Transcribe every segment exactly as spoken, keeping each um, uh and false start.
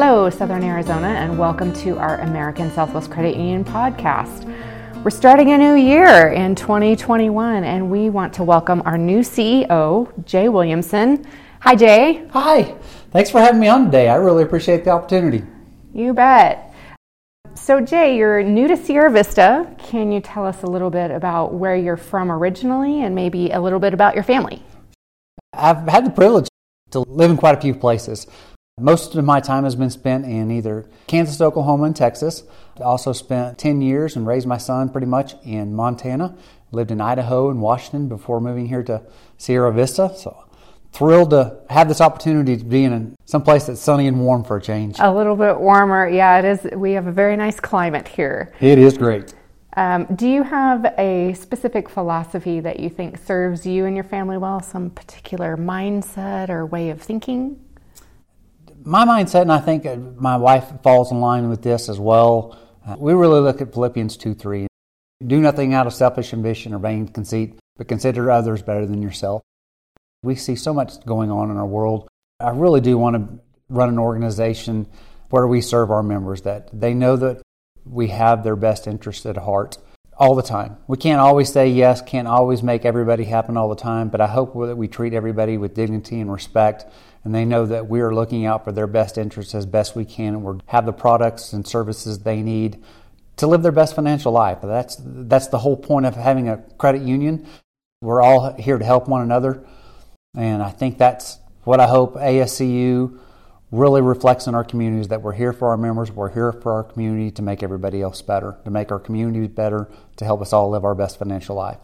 Hello, Southern Arizona, and welcome to our American Southwest Credit Union podcast. We're starting a new year in twenty twenty-one, and we want to welcome our new C E O, Jay Williamson. Hi, Jay. Hi. Thanks for having me on today. I really appreciate the opportunity. You bet. So, Jay, you're new to Sierra Vista. Can you tell us a little bit about where you're from originally and maybe a little bit about your family? I've had the privilege to live in quite a few places. Most of my time has been spent in either Kansas, Oklahoma, and Texas. I also spent ten years and raised my son pretty much in Montana. Lived in Idaho and Washington before moving here to Sierra Vista. So thrilled to have this opportunity to be in some place that's sunny and warm for a change. A little bit warmer. Yeah, it is. We have a very nice climate here. It is great. Um, do you have a specific philosophy that you think serves you and your family well? Some particular mindset or way of thinking? My mindset, and I think my wife falls in line with this as well, uh, we really look at Philippians two three. Do nothing out of selfish ambition or vain conceit, but consider others better than yourself. We see so much going on in our world. I really do want to run an organization where we serve our members, that they know that we have their best interests at heart all the time. We can't always say yes, can't always make everybody happen all the time, but I hope that we treat everybody with dignity and respect, and they know that we are looking out for their best interests as best we can, and we have the products and services they need to live their best financial life. That's that's the whole point of having a credit union. We're all here to help one another, and I think that's what I hope A S C U really reflects in our communities, that we're here for our members, we're here for our community to make everybody else better, to make our communities better, to help us all live our best financial life.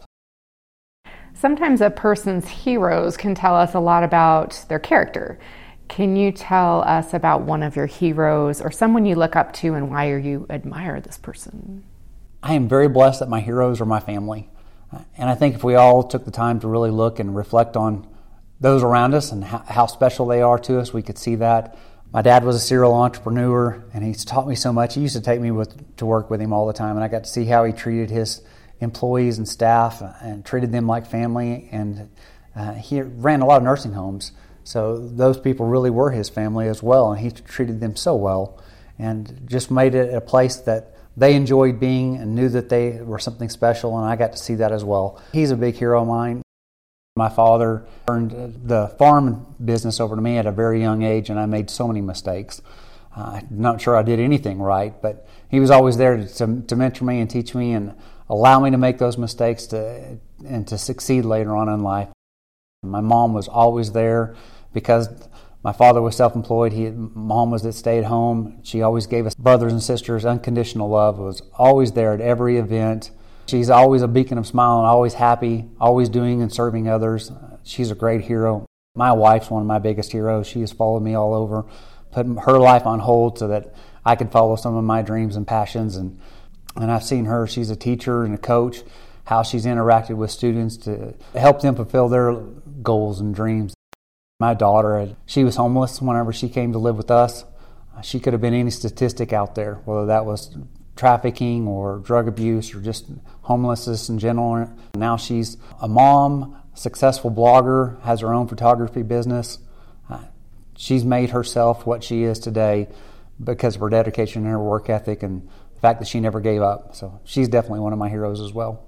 Sometimes a person's heroes can tell us a lot about their character. Can you tell us about one of your heroes or someone you look up to and why you admire this person? I am very blessed that my heroes are my family. And I think if we all took the time to really look and reflect on those around us and how, how special they are to us, we could see that. My dad was a serial entrepreneur, and he's taught me so much. He used to take me with, to work with him all the time, and I got to see how he treated his employees and staff and treated them like family. And uh, he ran a lot of nursing homes, so those people really were his family as well, and he treated them so well and just made it a place that they enjoyed being and knew that they were something special, and I got to see that as well. He's a big hero of mine. My father turned the farm business over to me at a very young age, and I made so many mistakes. Uh, I'm not sure I did anything right, but he was always there to, to, to mentor me and teach me and allow me to make those mistakes to and to succeed later on in life. My mom was always there because my father was self-employed. He, mom was that stayed home. She always gave us brothers and sisters unconditional love, was always there at every event. She's always a beacon of smile and always happy, always doing and serving others. She's a great hero. My wife's one of my biggest heroes. She has followed me all over, put her life on hold so that I could follow some of my dreams and passions. And, and I've seen her, she's a teacher and a coach, how she's interacted with students to help them fulfill their goals and dreams. My daughter, she was homeless whenever she came to live with us. She could have been any statistic out there, whether that was trafficking or drug abuse or just homelessness in general. Now she's a mom, successful blogger, has her own photography business. Uh, she's made herself what she is today because of her dedication and her work ethic and the fact that she never gave up. So she's definitely one of my heroes as well.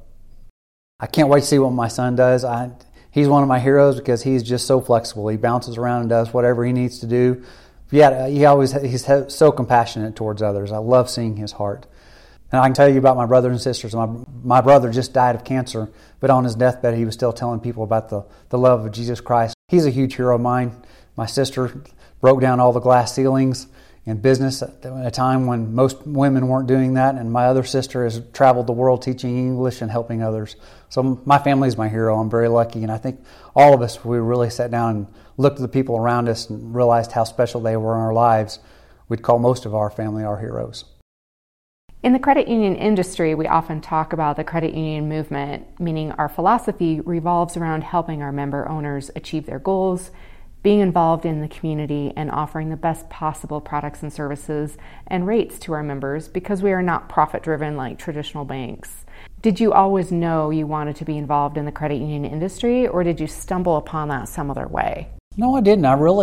I can't wait to see what my son does. I, he's one of my heroes because he's just so flexible. He bounces around and does whatever he needs to do. Yeah, he always he's so compassionate towards others. I love seeing his heart. And I can tell you about my brothers and sisters. My my brother just died of cancer, but on his deathbed he was still telling people about the, the love of Jesus Christ. He's a huge hero of mine. My sister broke down all the glass ceilings in business at a time when most women weren't doing that, and my other sister has traveled the world teaching English and helping others. So my family is my hero. I'm very lucky, and I think all of us, we really sat down and looked at the people around us and realized how special they were in our lives. We'd call most of our family our heroes. In the credit union industry, we often talk about the credit union movement, meaning our philosophy revolves around helping our member owners achieve their goals, being involved in the community, and offering the best possible products and services and rates to our members because we are not profit-driven like traditional banks. Did you always know you wanted to be involved in the credit union industry, or did you stumble upon that some other way? No, I didn't. I really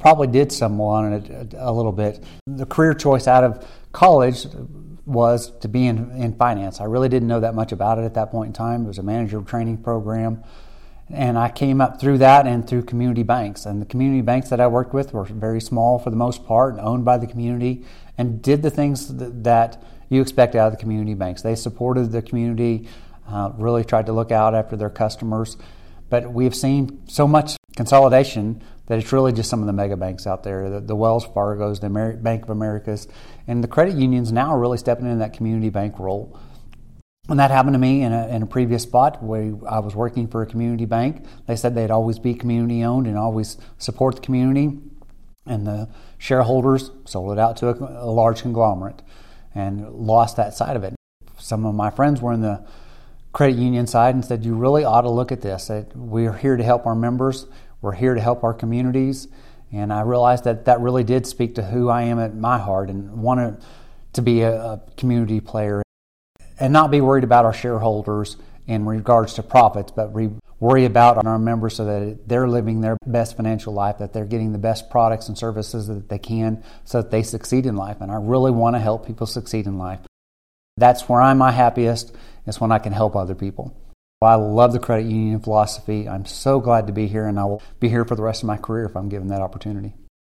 probably did stumble on it a, a little bit. The career choice out of college was to be in, in finance. I really didn't know that much about it at that point in time. It was a manager training program. And I came up through that and through community banks. And the community banks that I worked with were very small for the most part and owned by the community and did the things that you expect out of the community banks. They supported the community, uh, really tried to look out after their customers. But we've seen so much consolidation that it's really just some of the mega banks out there, the, the Wells Fargos, the Amer- Bank of Americas, and the credit unions now are really stepping into that community bank role. When that happened to me in a, in a previous spot where I was working for a community bank, they said they'd always be community owned and always support the community, and the shareholders sold it out to a, a large conglomerate and lost that side of it. Some of my friends were in the credit union side and said, you really ought to look at this. We're here to help our members. We're here to help our communities. And I realized that that really did speak to who I am at my heart and wanted to be a, a community player and not be worried about our shareholders in regards to profits, but re- worry about our members so that they're living their best financial life, that they're getting the best products and services that they can so that they succeed in life. And I really want to help people succeed in life. That's where I'm my happiest, is when I can help other people. I love the credit union philosophy. I'm so glad to be here, and I will be here for the rest of my career if I'm given that opportunity.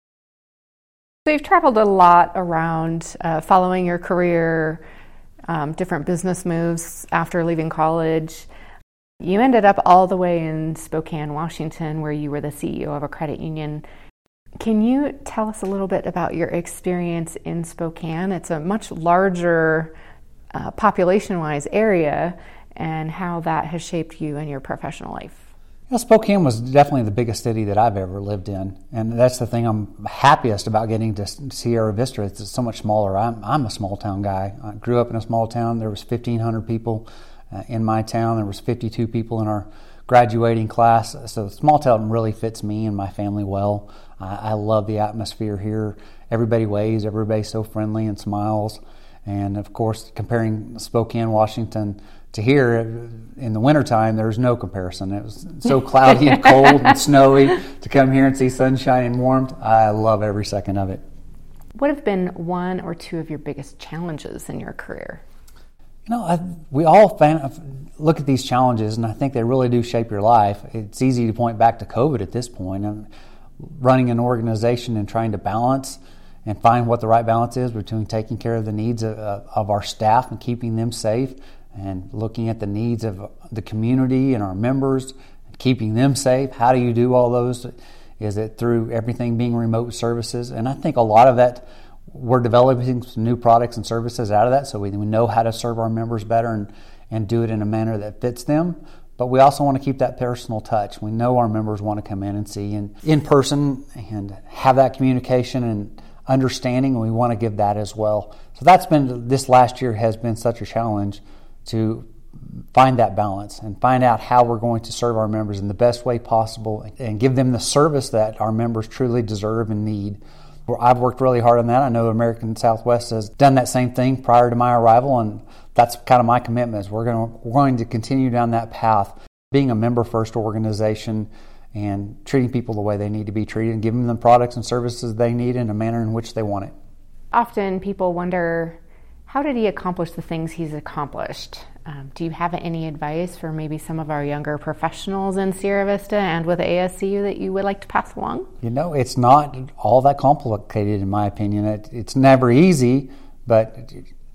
So you've traveled a lot around uh, following your career, um, different business moves after leaving college. You ended up all the way in Spokane, Washington, where you were the C E O of a credit union. Can you tell us a little bit about your experience in Spokane? It's a much larger uh, population-wise area, and how that has shaped you in your professional life. Well, Spokane was definitely the biggest city that I've ever lived in, and that's the thing I'm happiest about getting to Sierra Vista. It's so much smaller. I'm, I'm a small town guy. I grew up in a small town. There was fifteen hundred people uh, in my town. There was fifty-two people in our graduating class. So small town really fits me and my family well. Uh, I love the atmosphere here. Everybody waves. Everybody's so friendly and smiles. And of course, comparing Spokane, Washington to here in the wintertime, there's no comparison. It was so cloudy and cold and snowy. To come here and see sunshine and warmth, I love every second of it. What have been one or two of your biggest challenges in your career? You know, I, we all fan, look at these challenges, and I think they really do shape your life. It's easy to point back to COVID at this point. I'm running an organization and trying to balance and find what the right balance is between taking care of the needs of, of our staff and keeping them safe, and looking at the needs of the community and our members, and keeping them safe. How do you do all those? Is it through everything being remote services? And I think a lot of that, we're developing some new products and services out of that, so we, we know how to serve our members better and, and do it in a manner that fits them. But we also want to keep that personal touch. We know our members want to come in and see in, in person and have that communication and understanding, and we want to give that as well. So that's been, this last year has been such a challenge to find that balance and find out how we're going to serve our members in the best way possible and give them the service that our members truly deserve and need. I've worked really hard on that. I know American Southwest has done that same thing prior to my arrival, and that's kind of my commitment. Is we're going to, we're going to continue down that path, being a member-first organization and treating people the way they need to be treated and giving them products and services they need in a manner in which they want it. Often people wonder, how did he accomplish the things he's accomplished? Um, do you have any advice for maybe some of our younger professionals in Sierra Vista and with A S C U that you would like to pass along? You know, it's not all that complicated in my opinion. It, it's never easy, but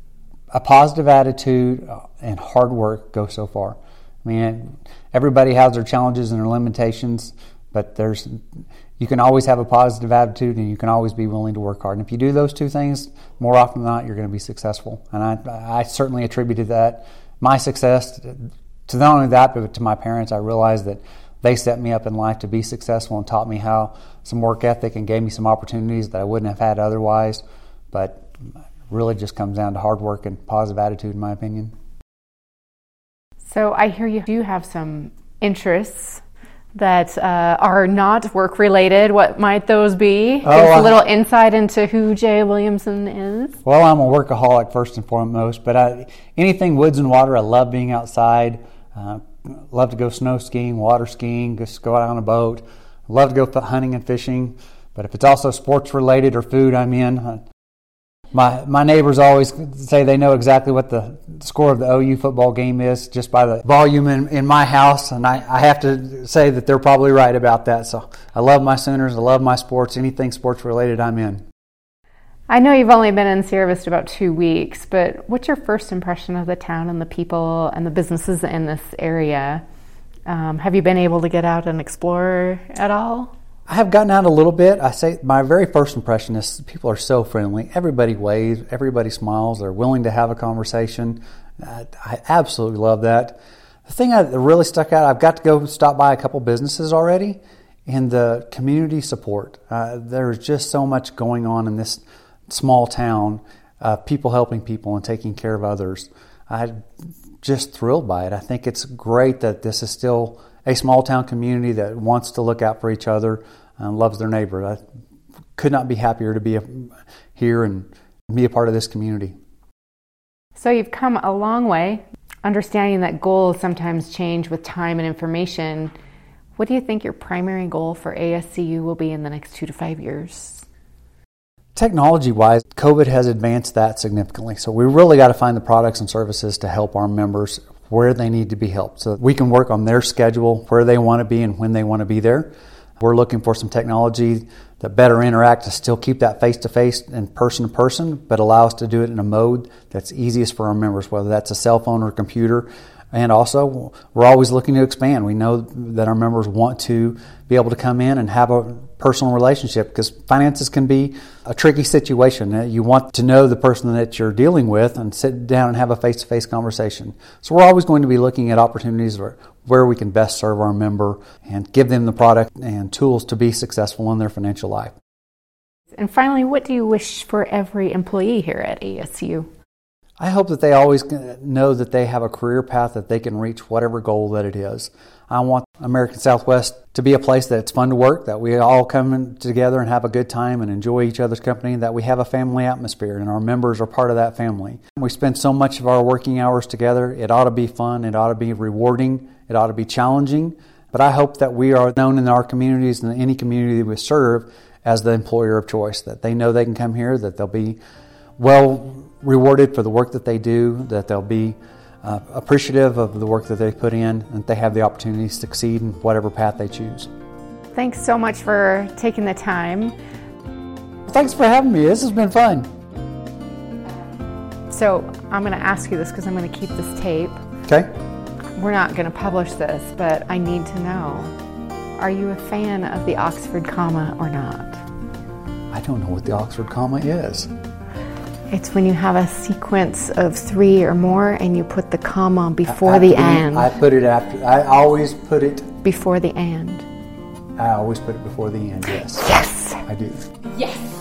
a positive attitude and hard work go so far. I mean, everybody has their challenges and their limitations, but there's you can always have a positive attitude and you can always be willing to work hard. And if you do those two things, more often than not, you're going to be successful. And I, I certainly attributed that, my success, to not only that, but to my parents. I realized that they set me up in life to be successful and taught me how some work ethic and gave me some opportunities that I wouldn't have had otherwise. But it really just comes down to hard work and positive attitude, in my opinion. So I hear you do have some interests that uh, are not work-related. What might those be? Give oh, us a little insight into who Jay Williamson is. Well, I'm a workaholic first and foremost, but I, anything woods and water, I love being outside. Uh, love to go snow skiing, water skiing, just go out on a boat. Love to go hunting and fishing. But if it's also sports related or food, I'm in. My my neighbors always say they know exactly what the score of the O U football game is just by the volume in, in my house, and I, I have to say that they're probably right about that. So I love my Sooners, I love my sports, anything sports related, I'm in. I know you've only been in Sierra Vista about two weeks, but what's your first impression of the town and the people and the businesses in this area? Um, have you been able to get out and explore at all? I have gotten out a little bit. I say my very first impression is people are so friendly. Everybody waves, everybody smiles. They're willing to have a conversation. I, I absolutely love that. The thing that really stuck out, I've got to go stop by a couple businesses already, and the community support. Uh, there's just so much going on in this small town, uh, people helping people and taking care of others. I'm just thrilled by it. I think it's great that this is still a small town community that wants to look out for each other and loves their neighbor. I could not be happier to be a, here and be a part of this community. So you've come a long way, understanding that goals sometimes change with time and information. What do you think your primary goal for A S C U will be in the next two to five years? Technology-wise, COVID has advanced that significantly. So we really got to find the products and services to help our members where they need to be helped so that we can work on their schedule, where they want to be and when they want to be there. We're looking for some technology that better interact to still keep that face-to-face and person-to-person, but allow us to do it in a mode that's easiest for our members, whether that's a cell phone or a computer. And also, we're always looking to expand. We know that our members want to be able to come in and have a personal relationship, because finances can be a tricky situation. You want to know the person that you're dealing with and sit down and have a face-to-face conversation. So we're always going to be looking at opportunities where, where we can best serve our member and give them the product and tools to be successful in their financial life. And finally, what do you wish for every employee here at A S C U? I hope that they always know that they have a career path that they can reach whatever goal that it is. I want American Southwest to be a place that it's fun to work, that we all come together and have a good time and enjoy each other's company, that we have a family atmosphere and our members are part of that family. We spend so much of our working hours together. It ought to be fun. It ought to be rewarding. It ought to be challenging. But I hope that we are known in our communities and any community we serve as the employer of choice, that they know they can come here, that they'll be well rewarded for the work that they do, that they'll be uh, appreciative of the work that they put in, and that they have the opportunity to succeed in whatever path they choose. Thanks so much for taking the time. Thanks for having me. This has been fun. So I'm going to ask you this because I'm going to keep this tape. Okay. We're not going to publish this, but I need to know, are you a fan of the Oxford comma or not? I don't know what the Oxford comma is. It's when you have a sequence of three or more and you put the comma before I, the I, and. I put it after. I always put it before the and. I always put it before the end. Yes. Yes. I do. Yes.